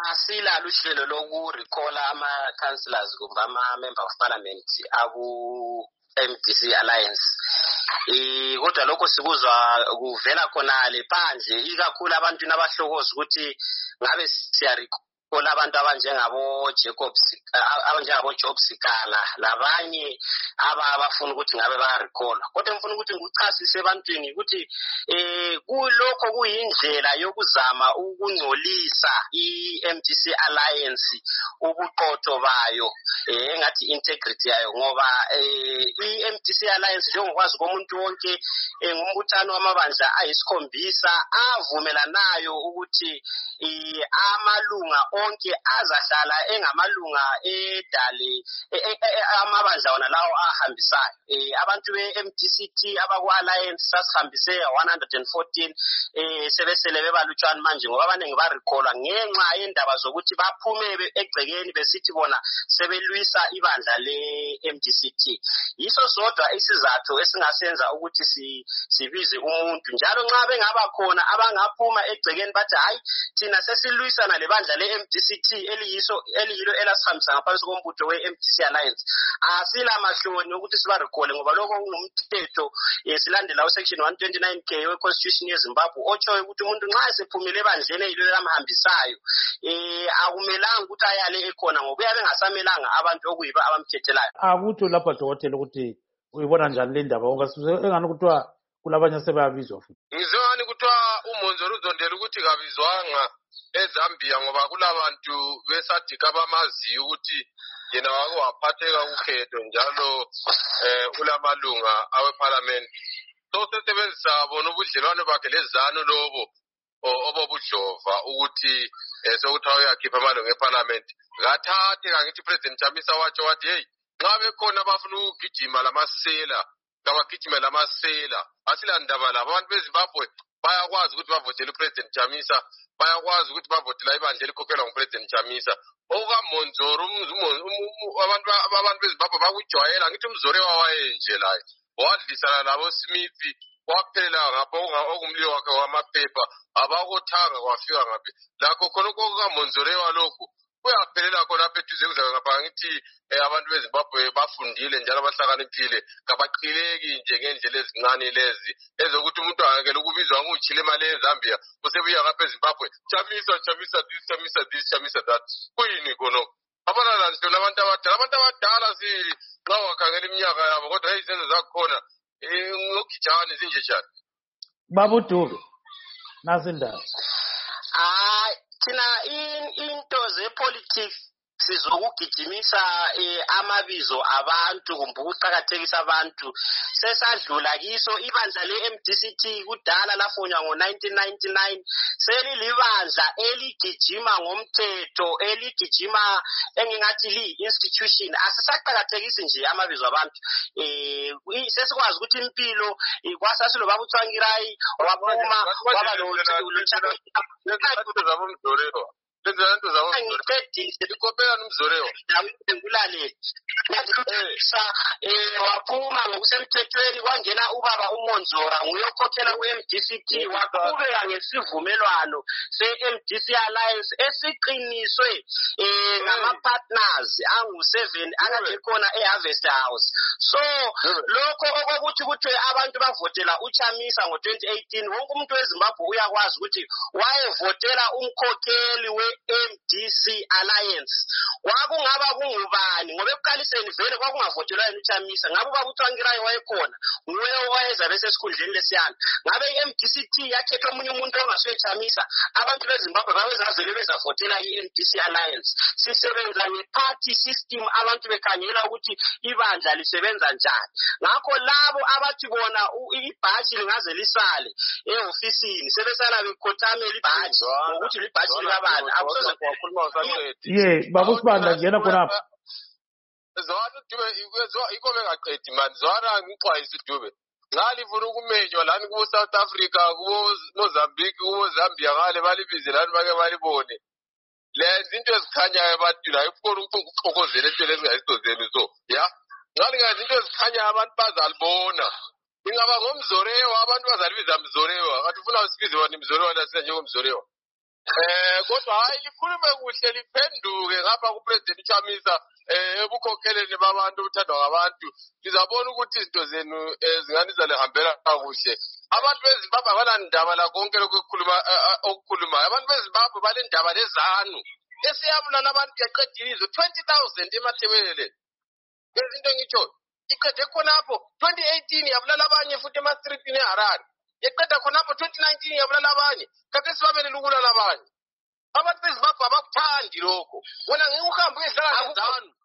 Asilalo uhlelo lokurecall ama-councillors kumbe ama-member of parliament aku-MDC Alliance. Kodwa lokho sikuzwa kuvela khonale phandle ikakhulu abantu nabahlokoza ukuthi ngabe siyarecall abantu abanjengabo Job Sikana labanye abafuna ukuthi ngabe bayarecall. Kodwa ngifuna ukuthi ngikuchasise ebantwini ukuthi kulokho kuyindlela yokuzama ukungcolisa i-MDC Alliance ubuqotho bayo engathi integrity yayo ngoba i-MDC Alliance njengokwazi komuntu wonke ngumbuthano wamabandla ayisikhombisa avumelanayo ukuthi amalunga onke azahlala engamalunga edale amabandla wona lawo ahambisayo. Abantu be-MDCT abaku-Alliance sasihambise 114 sebesele bebalutshwana manje ngoba abaningi barecallwa ngenxa yendaba zokuthi baphume egcekeni besithi bona sebelwisa ibandla le-MDCT. Yiso sodwa isizathu esingasenza ukuthi sibize umuntu njalo nxa bengaba khona abangaphuma egcekeni bathi hayi thina sesilwisana lebandla le-MDCT eliyilo elasihambisa ngaphansi kombutho we-MDC Alliance. Asila mahloni ukuthi sibarecall ngoba lokho kungumthetho silandela usection 129K we-Constitution yeZimbabwe otshoyo ukuthi umuntu nxa esephumile ebandleni eyilo lamhambisayo akumelanga ukuthi ayale ekhona ngoba uyabe engasamelanga abantu okuyibo abamthethelayo. Akutho lapha dokotela ukuthi uyibona njani le ndaba engani kuthiwa kulabanye sebayabizwa futhi. Ngizwani kuthiwa uMonzoro uzondela ukuthi kabizwanga eZambia ngoba kulabantu besadika bamaziyo ukuthi yena wake waphatheka ukhetho njalo ulamalunga aweparliament. So sesebenzisa bona ubudlelwano bakhe lezanu lobo obobudlova ukuthi sokuthiwa uyakhipha amalunga eparliament. Ngathathe kangithi President Chamisa watsho wathi hey nxa bekhona abafuna ukugijima lamasela kabagijime lamasela asilandaba labo abantu beZimbabwe bayakwazi ukuthi bavotele uPresident Chamisa bayakwazi ukuthi bavotela ibandla elikhokhelwa nguPresident Chamisa. OkaMonzoro abantu beZimbabwe bakujwayela ngithi umzore wawayenje laye wadlisana labo Smith waphelela ngapho okumlilo wakhe wamaphepha abakothanga kwafika ngaphi lakho khonokho okaMonzore walokhu uyaphelela khona apha eduze kuzayo ngapha ngithi abantu beZimbabwe bafundile njalo bahlakaniphile kabaqhileki nje ngendlela ezincane lezi ezokuthi umuntu angekele ukubizwa ngutshile imali eZambia usebuya ngapha eZimbabwe Chamisa that kuyini khonokho abalala nje labantu abadala nxa wakhangela iminyaka yabo kodwa izenzo zakhona ngokujana zinje njani babudube nasindaba thina into zepolitics sizokugijimisa amabizo abantu kumbe ukuqhakathekisa abantu sesadlula kiso. Ibandla le-MDCT kudala lafonywa ngo-1999 selilibandla eligijima ngomthetho eligijima engingathi li-institution. Asisaqhakathekisi nje amabizo abantu sesikwazi ukuthi impilo kwasasilo babuthwangirayi waphuma waba waphuma ngokusemthethweni kwangena ubaba uMonzora nguyokhokhela ku-MDCT waqhubeka ngesivumelwano se-MDC Alliance esiqiniswe ngama-partners angu-7 akade khona eHarvest House. So lokho okokuthi kuthiwe abantu bavotela uChamisa ngo-2018 wonke umuntu weZimbabwe uyakwazi ukuthi wayevotela umkhokheli we-MDC Alliance. Wakungaba kungubani ngoba ekuqaliseni vele kwakungavotelwa yena uChamisa ngabe babuthwangirayo wayekhona nguye owayeza bese esikhundleni lesiyana ngabe i-MDCT yakhetha omunye umuntu ongasuye Chamisa abantu beZimbabwe babezazele bezavotela i-MDC Alliance. Sisebenza nge-party system abantu bekhangela ukuthi ibandla lisebenza njani. Ngakho labo abathi bona ibhashi lingaze lisale ehofisini sebesala bekhotamela ibhashi ngokuthi libhashi likabani akusoze babusibanda ngena khonapha zwana Dube iko bengaqedi manje zwana ngixwayisa Dube nxa lifuna ukumenywa lani ku South Africa ku Mozambique ku Zambia ngale balibize lani bake balibone lezi into ezikhanyayo abantu la ifuna ukuxokozela into lezingayisozeli so ya ngale ngazi into ezikhanyayo abantu bazalibona ingaba ngomzorewa abantu bazalibiza mzorewa ngathi ufuna usibize wani mzorewa la senje ngomzorewa Kodwa hayi likhulume kuhle liphenduke ngapha kupresident Chamisa ebukhokheleni babantu obuthandwa ngabantu. Lizabona ukuthi izinto zenu zinganiza lehambela kakuhle. Abantu beZimbabwe abanandaba la konke lokho okukhulumayo. Abantu beZimbabwe balendaba lezanu. Esiyabulala abantu yaqedile izwe 20,000 emathebelele. Bezinto ngitsho iqede khonapho 2018 yabulala abanye futhi ema-streetini eHarare. Yaqeda khonapho 2019 yabulala abanye. Kade sibabelele ukulala abanye. Abantu beZimbabwe abakuthandi lokho. Wena ngeke uhambe uyedlala lezanu.